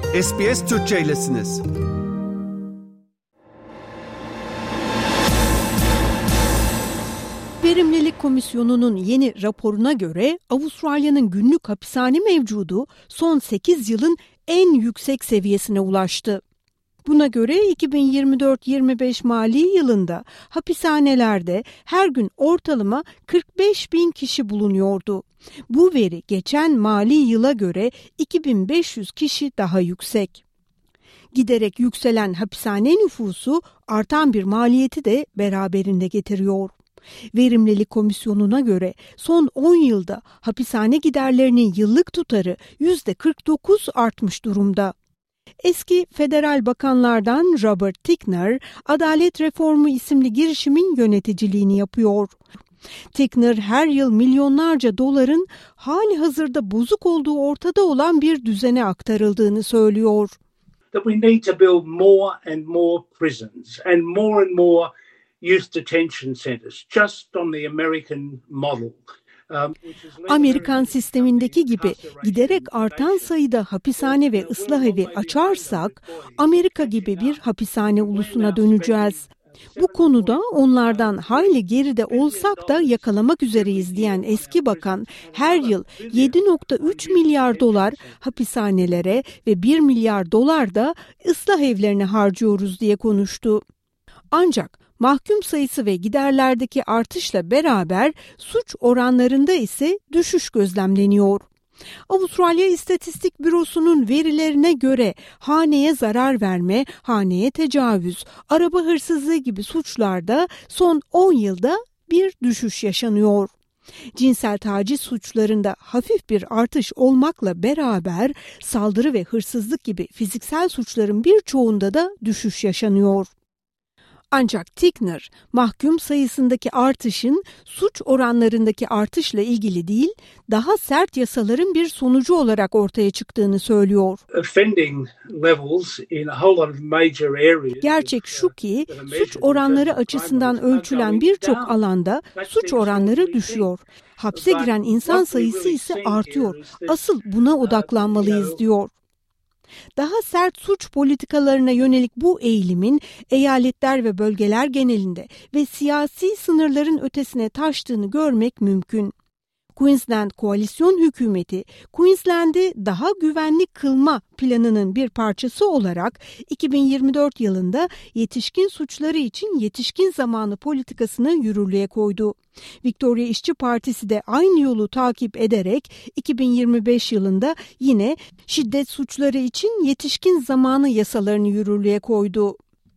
SBS Türkçe'ylesiniz. Verimlilik Komisyonu'nun yeni raporuna göre Avustralya'nın günlük hapishane mevcudu son 8 yılın en yüksek seviyesine ulaştı. Buna göre 2024-25 mali yılında hapishanelerde her gün ortalama 45 bin kişi bulunuyordu. Bu veri geçen mali yıla göre 2500 kişi daha yüksek. Giderek yükselen hapishane nüfusu artan bir maliyeti de beraberinde getiriyor. Verimlilik Komisyonu'na göre son 10 yılda hapishane giderlerinin yıllık tutarı %49 artmış durumda. Eski federal bakanlardan Robert Tickner, Adalet Reformu isimli girişimin yöneticiliğini yapıyor. Tickner her yıl milyonlarca doların hali hazırda bozuk olduğu ortada olan bir düzene aktarıldığını söylüyor. That we need to build more and more prisons and more youth detention centers, just on the American model. Amerikan sistemindeki gibi giderek artan sayıda hapishane ve ıslah evi açarsak, Amerika gibi bir hapishane ulusuna döneceğiz. Bu konuda onlardan hayli geride olsak da yakalamak üzereyiz diyen eski bakan, her yıl 7,3 milyar dolar hapishanelere ve 1 milyar dolar da ıslah evlerine harcıyoruz diye konuştu. Ancak mahkum sayısı ve giderlerdeki artışla beraber suç oranlarında ise düşüş gözlemleniyor. Avustralya İstatistik Bürosu'nun verilerine göre haneye zarar verme, haneye tecavüz, araba hırsızlığı gibi suçlarda son 10 yılda bir düşüş yaşanıyor. Cinsel taciz suçlarında hafif bir artış olmakla beraber saldırı ve hırsızlık gibi fiziksel suçların birçoğunda da düşüş yaşanıyor. Ancak Tickner, mahkum sayısındaki artışın suç oranlarındaki artışla ilgili değil, daha sert yasaların bir sonucu olarak ortaya çıktığını söylüyor. Gerçek şu ki, suç oranları açısından ölçülen birçok alanda suç oranları düşüyor. Hapse giren insan sayısı ise artıyor. Asıl buna odaklanmalıyız diyor. Daha sert suç politikalarına yönelik bu eğilimin eyaletler ve bölgeler genelinde ve siyasi sınırların ötesine taştığını görmek mümkün. Queensland Koalisyon Hükümeti, Queensland'i daha güvenli kılma planının bir parçası olarak 2024 yılında yetişkin suçları için yetişkin zamanı politikasını yürürlüğe koydu. Victoria İşçi Partisi de aynı yolu takip ederek 2025 yılında yine şiddet suçları için yetişkin zamanı yasalarını yürürlüğe koydu.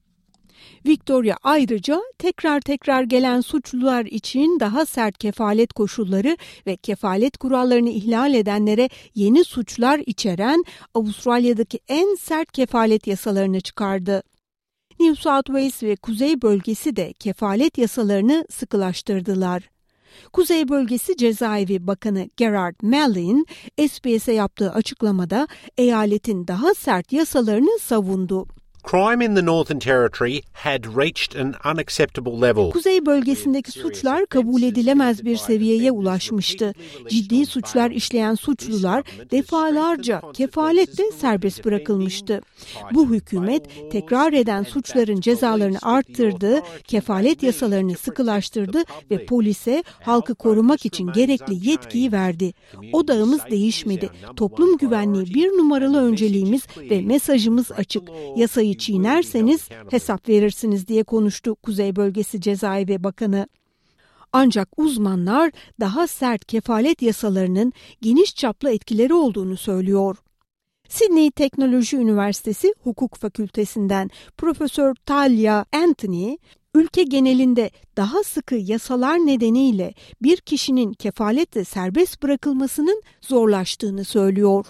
Victoria ayrıca tekrar gelen suçlular için daha sert kefalet koşulları ve kefalet kurallarını ihlal edenlere yeni suçlar içeren Avustralya'daki en sert kefalet yasalarını çıkardı. New South Wales ve Kuzey Bölgesi de kefalet yasalarını sıkılaştırdılar. Kuzey Bölgesi Cezaevi Bakanı Gerard Mallin, SBS'e yaptığı açıklamada eyaletin daha sert yasalarını savundu. Crime in the Northern Territory had reached an unacceptable level. Kuzey bölgesindeki suçlar kabul edilemez bir seviyeye ulaşmıştı. Ciddi suçlar işleyen suçlular defalarca kefaletle serbest bırakılmıştı. Bu hükümet tekrar eden suçların cezalarını arttırdı, kefalet yasalarını sıkılaştırdı ve polise halkı korumak için gerekli yetkiyi verdi. Odağımız değişmedi. Toplum güvenliği bir numaralı önceliğimiz ve mesajımız açık. Yasayı çiğnerseniz hesap verirsiniz diye konuştu Kuzey Bölgesi Cezaevi Bakanı. Ancak uzmanlar daha sert kefalet yasalarının geniş çaplı etkileri olduğunu söylüyor. Sydney Teknoloji Üniversitesi Hukuk Fakültesinden Profesör Talia Anthony, ülke genelinde daha sıkı yasalar nedeniyle bir kişinin kefaletle serbest bırakılmasının zorlaştığını söylüyor.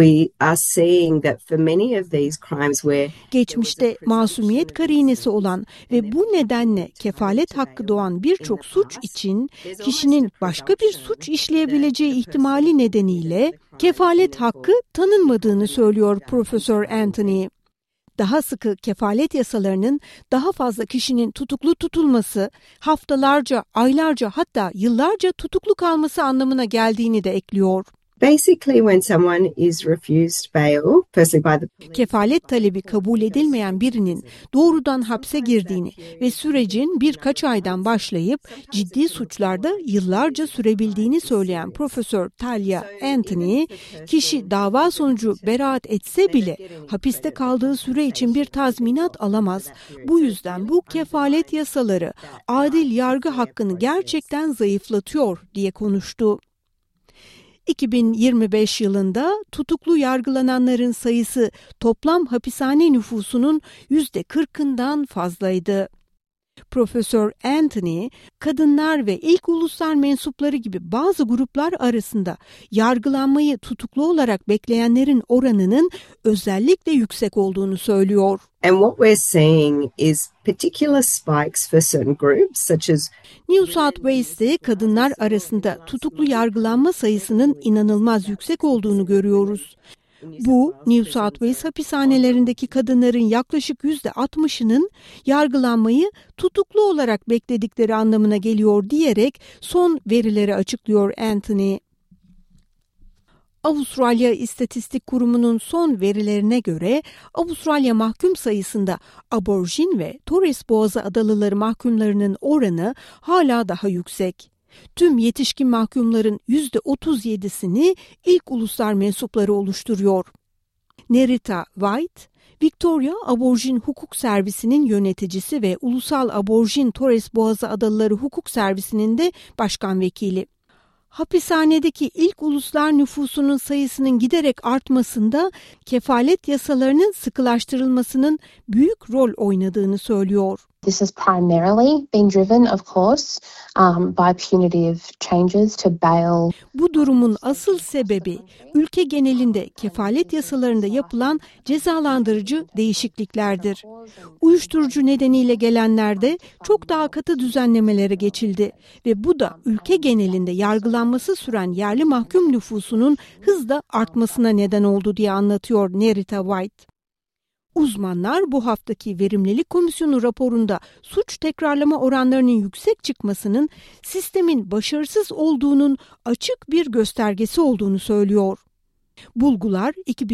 Geçmişte masumiyet karinesi olan ve bu nedenle kefalet hakkı doğan birçok suç için kişinin başka bir suç işleyebileceği ihtimali nedeniyle kefalet hakkı tanınmadığını söylüyor Profesör Anthony. Daha sıkı kefalet yasalarının daha fazla kişinin tutuklu tutulması, haftalarca, aylarca hatta yıllarca tutuklu kalması anlamına geldiğini de ekliyor. Basically, when someone is refused bail, firstly by the... Kefalet talebi kabul edilmeyen birinin doğrudan hapse girdiğini ve sürecin birkaç aydan başlayıp ciddi suçlarda yıllarca sürebildiğini söyleyen Profesör Talia Anthony, kişi dava sonucu beraat etse bile hapiste kaldığı süre için bir tazminat alamaz. Bu yüzden bu kefalet yasaları adil yargı hakkını gerçekten zayıflatıyor diye konuştu. 2025 yılında tutuklu yargılananların sayısı toplam hapishane nüfusunun %40'ından fazlaydı. Profesör Anthony, kadınlar ve ilk uluslar mensupları gibi bazı gruplar arasında yargılanmayı tutuklu olarak bekleyenlerin oranının özellikle yüksek olduğunu söylüyor. And what we're seeing is particular spikes for certain groups, such as New South Wales'te kadınlar arasında tutuklu yargılanma sayısının inanılmaz yüksek olduğunu görüyoruz. Bu, New South Wales hapishanelerindeki kadınların yaklaşık %60'ının yargılanmayı tutuklu olarak bekledikleri anlamına geliyor diyerek son verileri açıklıyor Anthony. Avustralya İstatistik Kurumu'nun son verilerine göre Avustralya mahkum sayısında Aborjin ve Torres Boğazı adalıları mahkumlarının oranı hala daha yüksek. Tüm yetişkin mahkumların %37'sini ilk uluslar mensupları oluşturuyor. Nerita White, Victoria Aborjin Hukuk Servisi'nin yöneticisi ve Ulusal Aborjin Torres Boğazı Adalıları Hukuk Servisi'nin de başkan vekili. Hapishanedeki ilk uluslar nüfusunun sayısının giderek artmasında kefalet yasalarının sıkılaştırılmasının büyük rol oynadığını söylüyor. This has primarily been driven, of course, by punitive changes to bail. Bu durumun asıl sebebi ülke genelinde kefalet yasalarında yapılan cezalandırıcı değişikliklerdir. Uyuşturucu nedeniyle gelenlerde çok daha katı düzenlemelere geçildi ve bu da ülke genelinde yargılanması süren yerli mahkum nüfusunun hızla artmasına neden oldu diye anlatıyor Nerita White. Uzmanlar bu haftaki Verimlilik Komisyonu raporunda suç tekrarlama oranlarının yüksek çıkmasının sistemin başarısız olduğunun açık bir göstergesi olduğunu söylüyor. Bulgular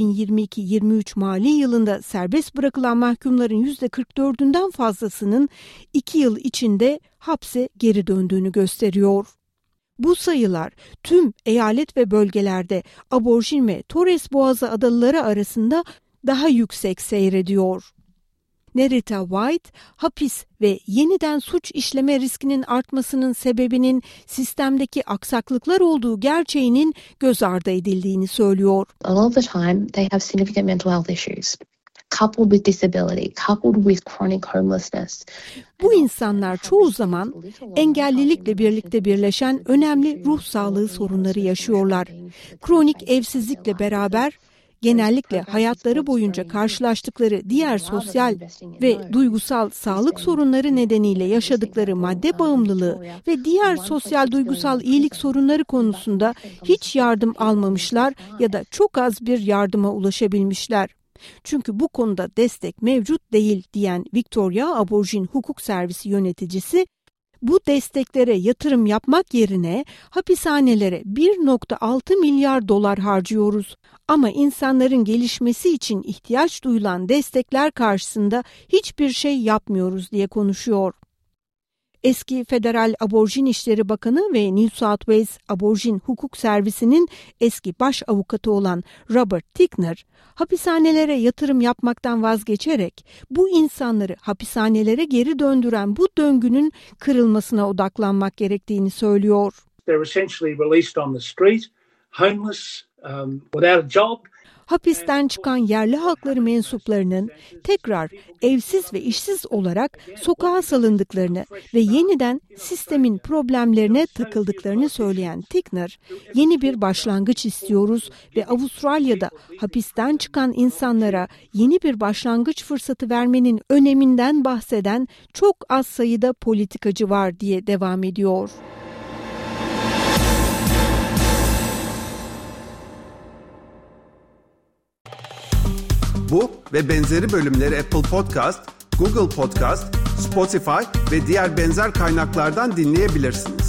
2022-23 mali yılında serbest bırakılan mahkumların %44'ünden fazlasının 2 yıl içinde hapse geri döndüğünü gösteriyor. Bu sayılar tüm eyalet ve bölgelerde Aborjin ve Torres Boğazı adalıları arasında daha yüksek seyrediyor. Nerita White, hapis ve yeniden suç işleme riskinin artmasının sebebinin sistemdeki aksaklıklar olduğu gerçeğinin göz ardı edildiğini söylüyor. A lot of the time they have significant mental health issues, coupled with disability, coupled with chronic homelessness. Bu insanlar çoğu zaman engellilikle birlikte birleşen önemli ruh sağlığı sorunları yaşıyorlar. Kronik evsizlikle beraber genellikle hayatları boyunca karşılaştıkları diğer sosyal ve duygusal sağlık sorunları nedeniyle yaşadıkları madde bağımlılığı ve diğer sosyal duygusal iyilik sorunları konusunda hiç yardım almamışlar ya da çok az bir yardıma ulaşabilmişler. Çünkü bu konuda destek mevcut değil diyen Victoria Aborjin Hukuk Servisi yöneticisi, bu desteklere yatırım yapmak yerine hapishanelere 1.6 milyar dolar harcıyoruz. Ama insanların gelişmesi için ihtiyaç duyulan destekler karşısında hiçbir şey yapmıyoruz diye konuşuyor. Eski Federal Aborjin İşleri Bakanı ve New South Wales Aborjin Hukuk Servisi'nin eski baş avukatı olan Robert Tickner, hapishanelere yatırım yapmaktan vazgeçerek bu insanları hapishanelere geri döndüren bu döngünün kırılmasına odaklanmak gerektiğini söylüyor. They're essentially released on the street, homeless, without a job. Hapisten çıkan yerli hakları mensuplarının tekrar evsiz ve işsiz olarak sokağa salındıklarını ve yeniden sistemin problemlerine takıldıklarını söyleyen Tickner, yeni bir başlangıç istiyoruz ve Avustralya'da hapisten çıkan insanlara yeni bir başlangıç fırsatı vermenin öneminden bahseden çok az sayıda politikacı var diye devam ediyor. Bu ve benzeri bölümleri Apple Podcast, Google Podcast, Spotify ve diğer benzer kaynaklardan dinleyebilirsiniz.